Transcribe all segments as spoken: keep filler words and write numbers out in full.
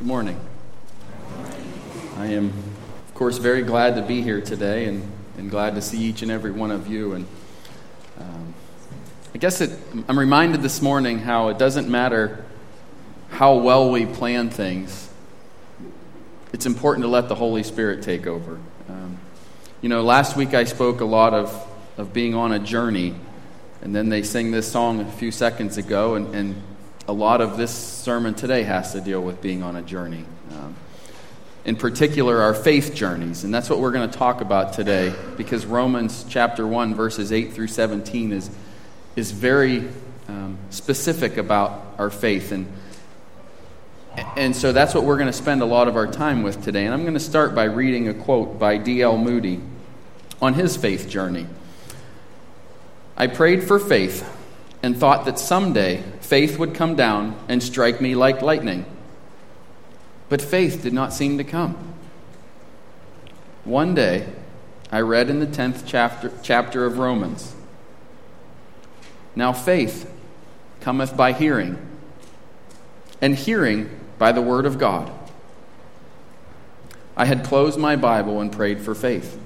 Good morning. I am, of course, very glad to be here today and, and glad to see each and every one of you. And um, I guess it, I'm reminded this morning how it doesn't matter how well we plan things. It's important to let the Holy Spirit take over. Um, you know, last week I spoke a lot of, of being on a journey, and then they sing this song a few seconds ago, and, and a lot of this sermon today has to deal with being on a journey. Um, in particular, our faith journeys. And that's what we're going to talk about today, because Romans chapter one, verses eight through seventeen is, is very um, specific about our faith. And, and so that's what we're going to spend a lot of our time with today. And I'm going to start by reading a quote by D L Moody on his faith journey. I prayed for faith and thought that someday faith would come down and strike me like lightning. But faith did not seem to come. One day, I read in the tenth chapter, chapter of Romans, now faith cometh by hearing, and hearing by the word of God. I had closed my Bible and prayed for faith.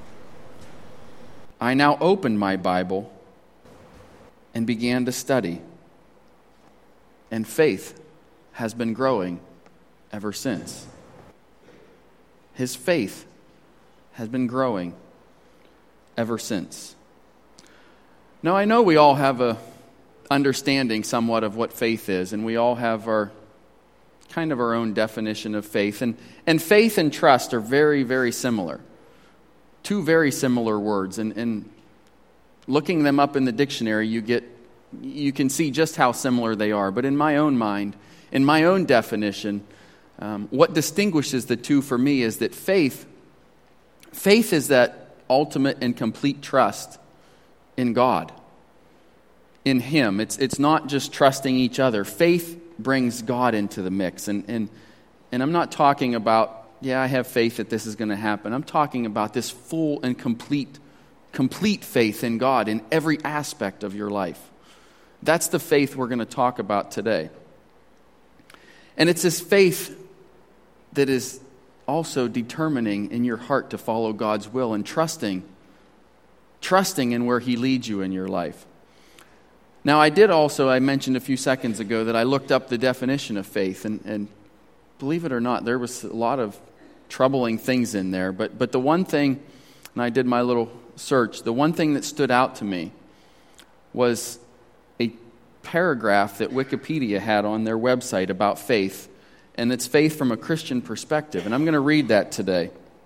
I now opened my Bible and began to study. And faith has been growing ever since. His faith has been growing ever since. Now, I know we all have a understanding somewhat of what faith is, and we all have our kind of our own definition of faith. And, and faith and trust are very, very similar. Two very similar words, and, and looking them up in the dictionary, you get you can see just how similar they are. But in my own mind, in my own definition, um, what distinguishes the two for me is that faith, faith is that ultimate and complete trust in God, in Him. It's it's not just trusting each other. Faith brings God into the mix, and and and I'm not talking about, yeah, I have faith that this is going to happen. I'm talking about this full and complete, complete faith in God in every aspect of your life. That's the faith we're going to talk about today. And it's this faith that is also determining in your heart to follow God's will and trusting, trusting in where He leads you in your life. Now, I did also, I mentioned a few seconds ago that I looked up the definition of faith, and, and believe it or not, there was a lot of troubling things in there. But, but the one thing, and I did my little search, the one thing that stood out to me was a paragraph that Wikipedia had on their website about faith, and it's faith from a Christian perspective. And I'm going to read that today.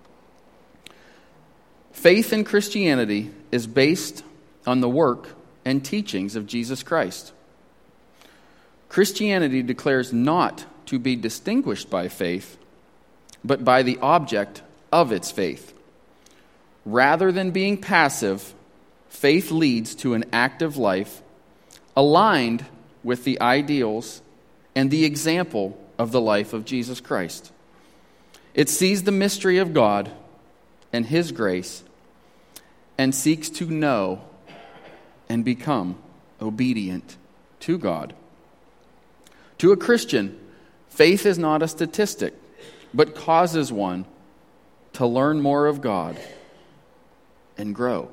Faith in Christianity is based on the work and teachings of Jesus Christ. Christianity declares not to be distinguished by faith, but by the object of its faith. Rather than being passive, faith leads to an active life aligned with the ideals and the example of the life of Jesus Christ. It sees the mystery of God and His grace and seeks to know and become obedient to God. To a Christian, faith is not a statistic, but causes one to learn more of God and grow.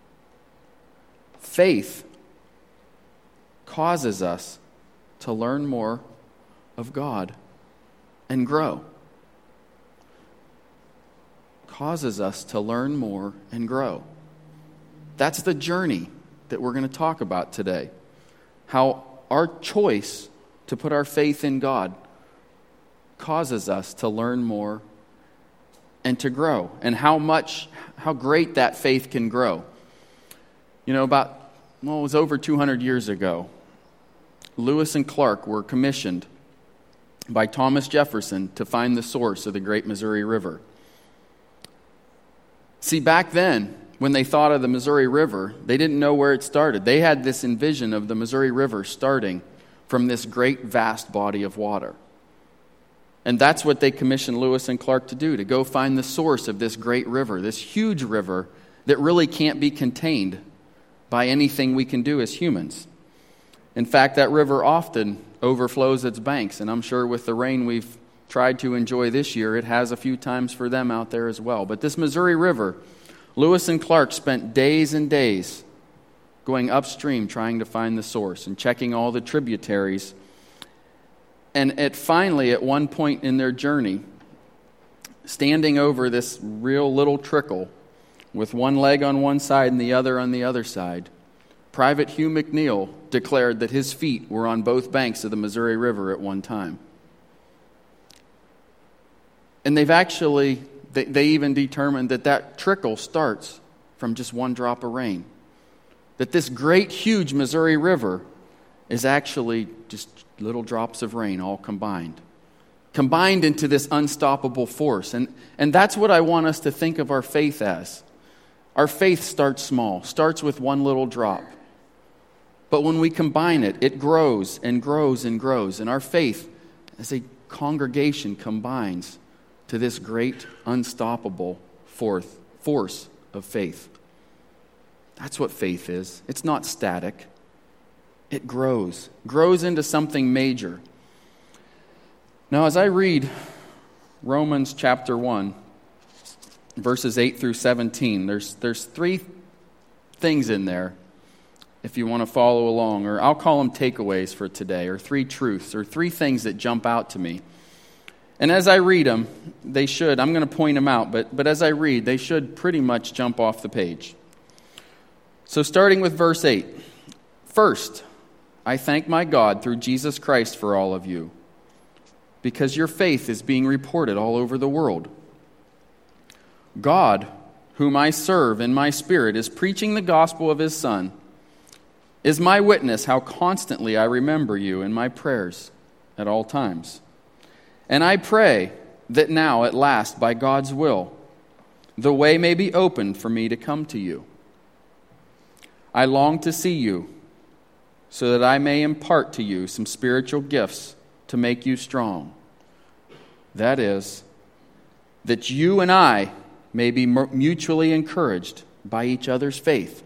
Faith causes us to learn more of God and grow. Causes us to learn more and grow. That's the journey that we're going to talk about today. How our choice to put our faith in God causes us to learn more and to grow, and how much, how great that faith can grow. You know, about, well, it was over two hundred years ago, Lewis and Clark were commissioned by Thomas Jefferson to find the source of the Great Missouri River. See, back then, when they thought of the Missouri River, they didn't know where it started. They had this envision of the Missouri River starting from this great, vast body of water. And that's what they commissioned Lewis and Clark to do, to go find the source of this great river, this huge river that really can't be contained by anything we can do as humans. In fact, that river often overflows its banks, and I'm sure with the rain we've tried to enjoy this year, it has a few times for them out there as well. But this Missouri River, Lewis and Clark spent days and days going upstream trying to find the source and checking all the tributaries. And at finally, at one point in their journey, standing over this real little trickle with one leg on one side and the other on the other side, Private Hugh McNeil declared that his feet were on both banks of the Missouri River at one time. And they've actually, they, they even determined that that trickle starts from just one drop of rain. That this great, huge Missouri River is actually just little drops of rain all combined. Combined into this unstoppable force. And, and that's what I want us to think of our faith as. Our faith starts small, starts with one little drop. But when we combine it, it grows and grows and grows. And our faith as a congregation combines to this great, unstoppable forth, force of faith. That's what faith is. It's not static. It grows. Grows into something major. Now, as I read Romans chapter one, verses eight through seventeen, there's, there's three things in there, if you want to follow along, or I'll call them takeaways for today, or three truths, or three things that jump out to me. And as I read them, they should, I'm going to point them out, but, but as I read, they should pretty much jump off the page. So starting with verse eight. First, I thank my God through Jesus Christ for all of you, because your faith is being reported all over the world. God, whom I serve in my spirit, is preaching the gospel of his Son, is my witness how constantly I remember you in my prayers at all times. And I pray that now, at last, by God's will, the way may be opened for me to come to you. I long to see you, so that I may impart to you some spiritual gifts to make you strong. That is, that you and I may be mutually encouraged by each other's faith.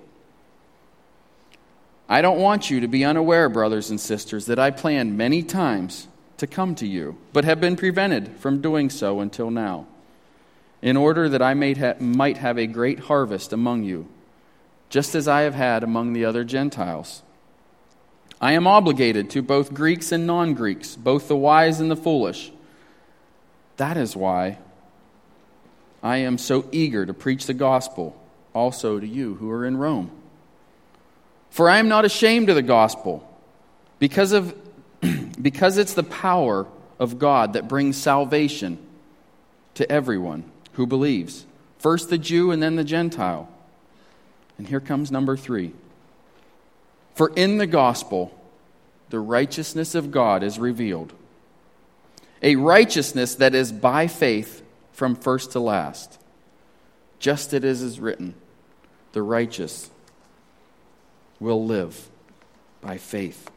I don't want you to be unaware, brothers and sisters, that I planned many times to come to you, but have been prevented from doing so until now, in order that I may ha- might have a great harvest among you, just as I have had among the other Gentiles. I am obligated to both Greeks and non-Greeks, both the wise and the foolish. That is why I am so eager to preach the gospel also to you who are in Rome. For I am not ashamed of the gospel, because of because it's the power of God that brings salvation to everyone who believes, first the Jew and then the Gentile. And here comes number three. For in the gospel, the righteousness of God is revealed. A righteousness that is by faith from first to last. Just as it is written, the righteous will live by faith.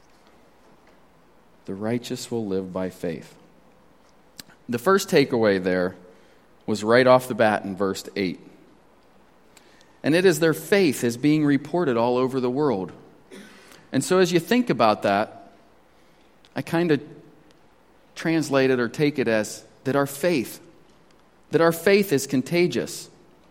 The righteous will live by faith. The first takeaway there was right off the bat in verse eight. And it is their faith is being reported all over the world. And so as you think about that, I kind of translate it or take it as that our faith, that our faith is contagious.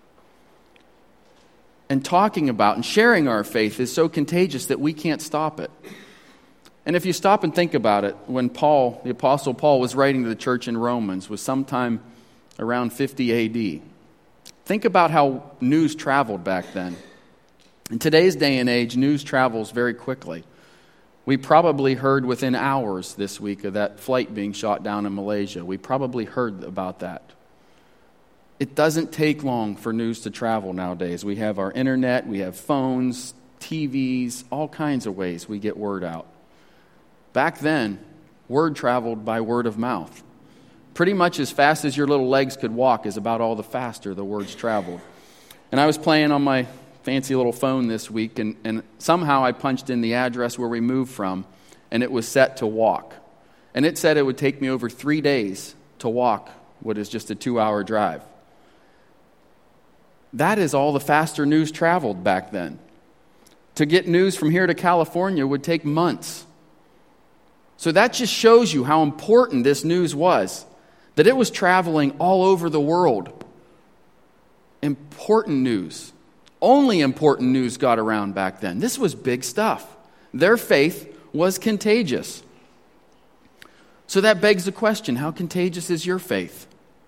And talking about and sharing our faith is so contagious that we can't stop it. And if you stop and think about it, when Paul, the Apostle Paul, was writing to the church in Romans, was sometime around fifty A D, think about how news traveled back then. In today's day and age, news travels very quickly. We probably heard within hours this week of that flight being shot down in Malaysia. We probably heard about that. It doesn't take long for news to travel nowadays. We have our internet, we have phones, T Vs, all kinds of ways we get word out. Back then, word traveled by word of mouth. Pretty much as fast as your little legs could walk is about all the faster the words traveled. And I was playing on my fancy little phone this week, and, and somehow I punched in the address where we moved from, and it was set to walk. And it said it would take me over three days to walk what is just a two-hour drive. That is all the faster news traveled back then. To get news from here to California would take months. So that just shows you how important this news was, that it was traveling all over the world. Important news. Only important news got around back then. This was big stuff. Their faith was contagious. So that begs the question, how contagious is your faith?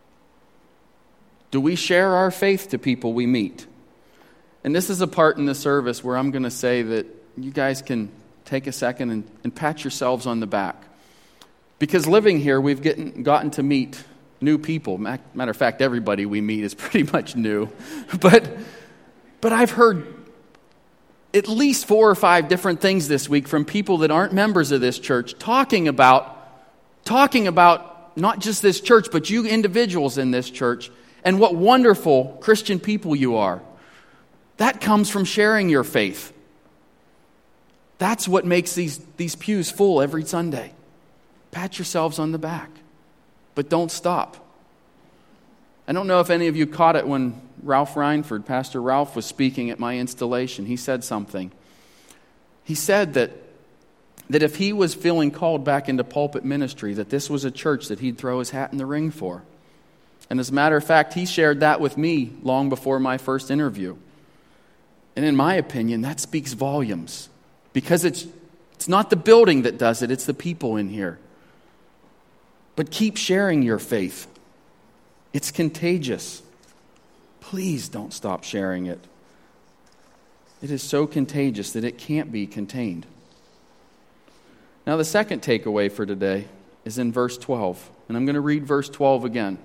Do we share our faith to people we meet? And this is a part in the service where I'm going to say that you guys can take a second and, and pat yourselves on the back. Because living here, we've getting, gotten to meet new people. Matter of fact, everybody we meet is pretty much new. But, but I've heard at least four or five different things this week from people that aren't members of this church talking about, talking about not just this church, but you individuals in this church and what wonderful Christian people you are. That comes from sharing your faith. That's what makes these, these pews full every Sunday. Pat yourselves on the back, but don't stop. I don't know if any of you caught it when Ralph Reinford, Pastor Ralph, was speaking at my installation. He said something. He said that, that if he was feeling called back into pulpit ministry, that this was a church that he'd throw his hat in the ring for. And as a matter of fact, he shared that with me long before my first interview. And in my opinion, that speaks volumes. Because it's it's not the building that does it, it's the people in here. But keep sharing your faith. It's contagious. Please don't stop sharing it. It is so contagious that it can't be contained. Now the second takeaway for today is in verse twelve. And I'm going to read verse twelve again.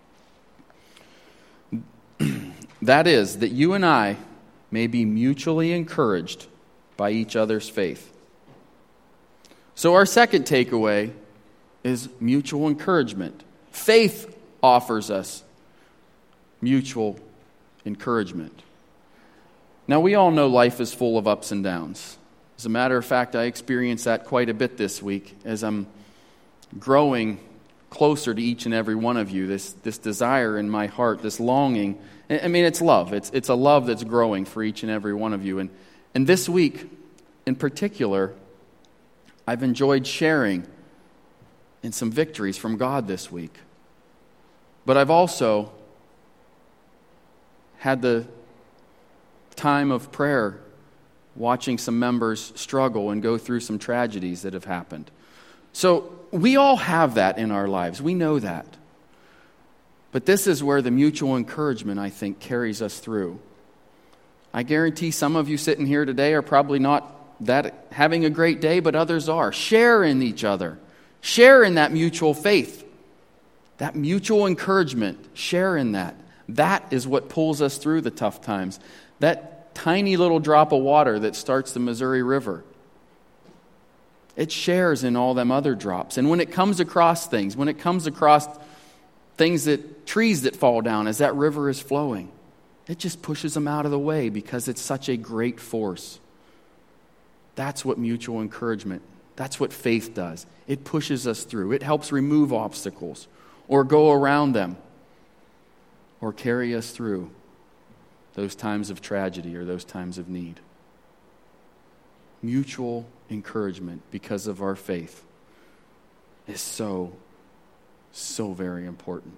That is, that you and I may be mutually encouraged by each other's faith. So our second takeaway is mutual encouragement. Faith offers us mutual encouragement. Now we all know life is full of ups and downs. As a matter of fact, I experienced that quite a bit this week as I'm growing closer to each and every one of you, this, this desire in my heart, this longing. I mean, it's love. It's, it's a love that's growing for each and every one of you. And, and this week, in particular, I've enjoyed sharing in some victories from God this week. But I've also had the time of prayer watching some members struggle and go through some tragedies that have happened. So we all have that in our lives. We know that. But this is where the mutual encouragement, I think, carries us through. I guarantee some of you sitting here today are probably not that having a great day, but others are. Share in each other. Share in that mutual faith. That mutual encouragement. Share in that. That is what pulls us through the tough times. That tiny little drop of water that starts the Missouri River. It shares in all them other drops. And when it comes across things, when it comes across things that, trees that fall down as that river is flowing, it just pushes them out of the way because it's such a great force. That's what mutual encouragement, that's what faith does. It pushes us through. It helps remove obstacles or go around them or carry us through those times of tragedy or those times of need. Mutual encouragement because of our faith is so, so very important.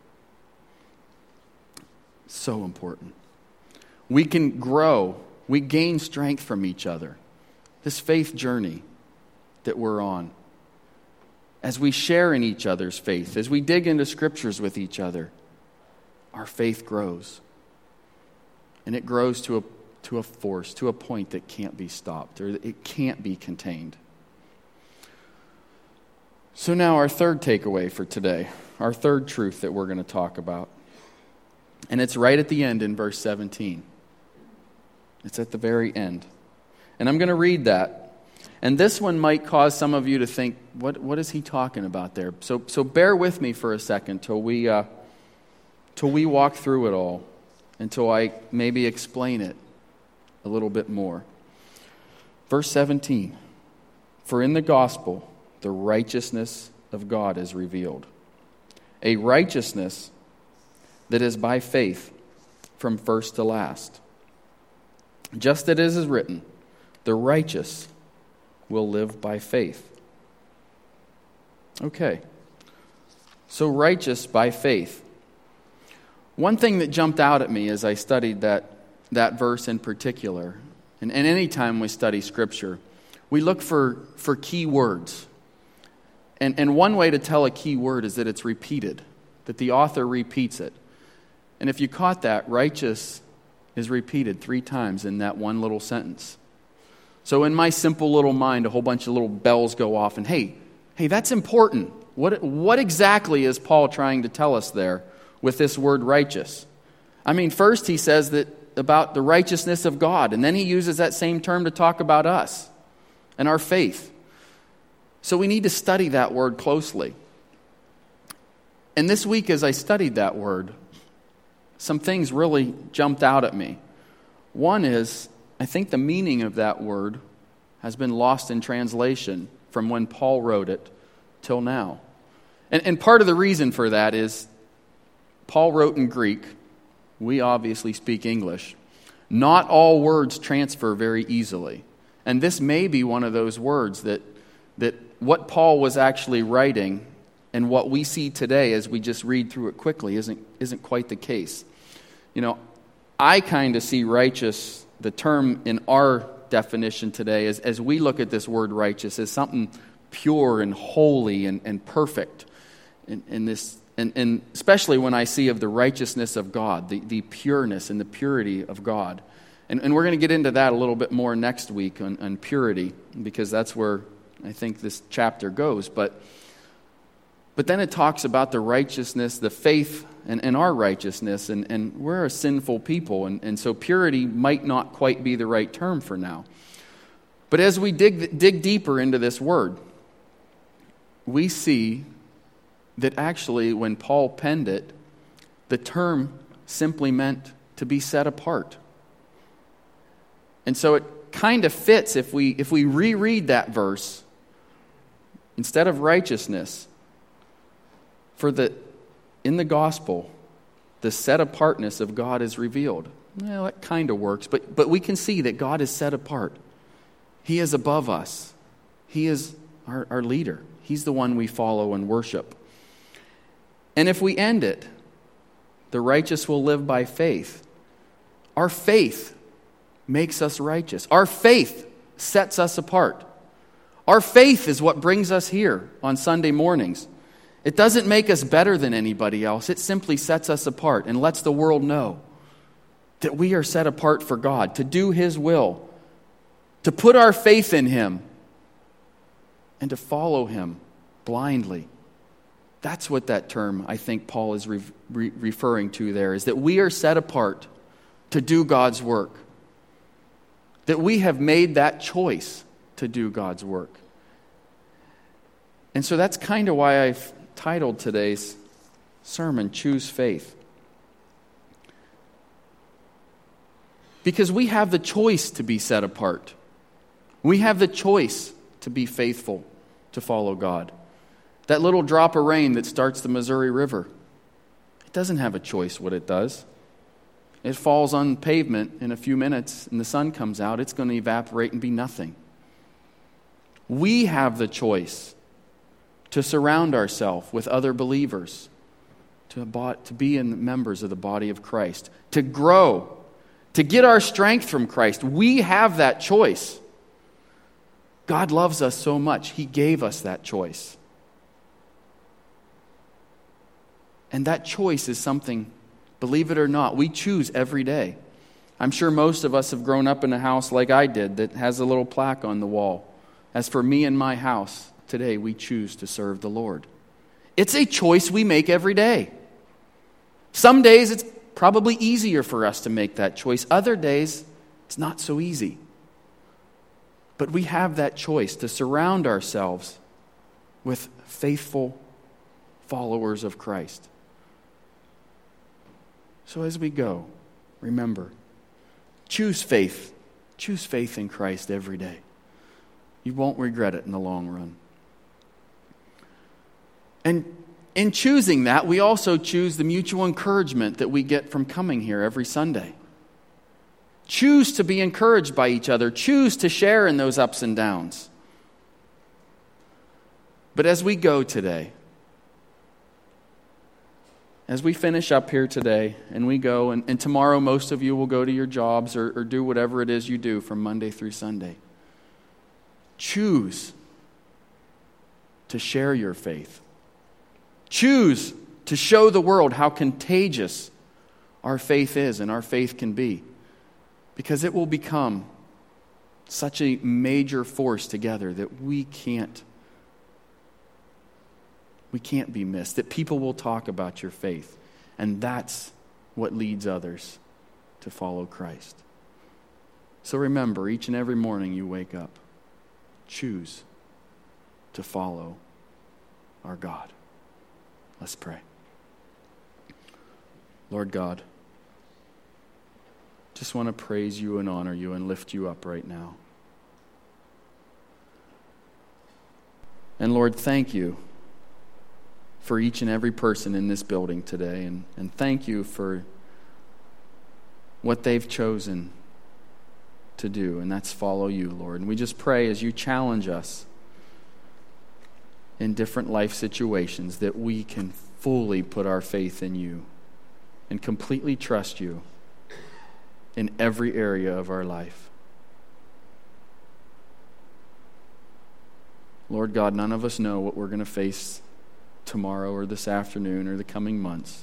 So important. We can grow, we gain strength from each other. This faith journey that we're on, as we share in each other's faith, as we dig into scriptures with each other, our faith grows. And it grows to a to a force, to a point that can't be stopped, or it can't be contained. So now our third takeaway for today, our third truth that we're going to talk about. And it's right at the end in verse seventeen. It's at the very end. And I'm going to read that. And this one might cause some of you to think, what, what is he talking about there? So, so bear with me for a second till we, uh, till we walk through it all, until I maybe explain it a little bit more. Verse seventeen, for in the gospel, the righteousness of God is revealed. A righteousness that is by faith from first to last. Just as it is written, the righteous will live by faith. Okay. So righteous by faith. One thing that jumped out at me as I studied that, that verse in particular, and, and any time we study Scripture, we look for, for key words. And, and one way to tell a key word is that it's repeated, that the author repeats it. And if you caught that, righteous is repeated three times in that one little sentence. So in my simple little mind, a whole bunch of little bells go off, and hey, hey, that's important. What, what exactly is Paul trying to tell us there with this word righteous? I mean, first he says that about the righteousness of God, and then he uses that same term to talk about us and our faith. So we need to study that word closely. And this week as I studied that word, some things really jumped out at me. One is, I think the meaning of that word has been lost in translation from when Paul wrote it till now. And, and part of the reason for that is Paul wrote in Greek. We obviously speak English. Not all words transfer very easily. And this may be one of those words that that what Paul was actually writing and what we see today as we just read through it quickly isn't isn't quite the case. You know, I kind of see righteous, the term in our definition today, as, as we look at this word righteous, as something pure and holy and, and perfect. In, in this, and, and especially when I see of the righteousness of God, the, the pureness and the purity of God. And, and we're going to get into that a little bit more next week on, on purity, because that's where I think this chapter goes. But but then it talks about the righteousness, the faith, and, and our righteousness. And, and we're a sinful people. And, and so purity might not quite be the right term for now. But as we dig dig deeper into this word, we see that actually when Paul penned it, the term simply meant to be set apart. And so it kind of fits if we if we reread that verse. Instead of righteousness, for the in the gospel, the set apartness of God is revealed. Well, that kind of works, but but we can see that God is set apart. He is above us. He is our, our leader. He's the one we follow and worship. And if we end it, the righteous will live by faith. Our faith makes us righteous. Our faith sets us apart. Our faith is what brings us here on Sunday mornings. It doesn't make us better than anybody else. It simply sets us apart and lets the world know that we are set apart for God, to do His will, to put our faith in Him, and to follow Him blindly. That's what that term, I think Paul is re- re- referring to there, is that we are set apart to do God's work. That we have made that choice to do God's work. And so that's kind of why I've titled today's sermon, Choose Faith. Because we have the choice to be set apart. We have the choice to be faithful, to follow God. That little drop of rain that starts the Missouri River, it doesn't have a choice what it does. It falls on pavement in a few minutes and the sun comes out, it's going to evaporate and be nothing. We have the choice to surround ourselves with other believers, to, to be in members of the body of Christ, to grow, to get our strength from Christ. We have that choice. God loves us so much, He gave us that choice. And that choice is something, believe it or not, we choose every day. I'm sure most of us have grown up in a house like I did that has a little plaque on the wall. As for me and my house, today we choose to serve the Lord. It's a choice we make every day. Some days it's probably easier for us to make that choice. Other days it's not so easy. But we have that choice to surround ourselves with faithful followers of Christ. So as we go, remember, choose faith. Choose faith in Christ every day. You won't regret it in the long run. And in choosing that, we also choose the mutual encouragement that we get from coming here every Sunday. Choose to be encouraged by each other. Choose to share in those ups and downs. But as we go today, as we finish up here today and we go, and, and tomorrow most of you will go to your jobs or, or do whatever it is you do from Monday through Sunday, choose to share your faith. Choose to show the world how contagious our faith is and our faith can be, because it will become such a major force together that we can't we can't be missed, that people will talk about your faith, and that's what leads others to follow Christ. So remember, each and every morning you wake up, choose to follow our God. Let's pray. Lord God, just want to praise you and honor you and lift you up right now. And Lord, thank you for each and every person in this building today. And, and thank you for what they've chosen to do, and that's follow you, Lord. And we just pray as you challenge us in different life situations that we can fully put our faith in you and completely trust you in every area of our life. Lord God, none of us know what we're going to face tomorrow or this afternoon or the coming months.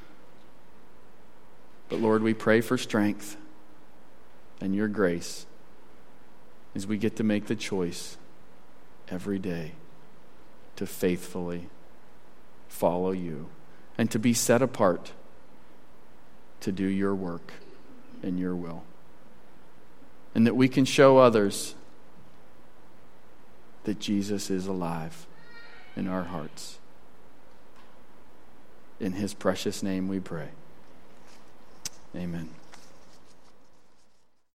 But Lord, we pray for strength and your grace as we get to make the choice every day to faithfully follow you and to be set apart to do your work and your will. And that we can show others that Jesus is alive in our hearts. In his precious name we pray. Amen.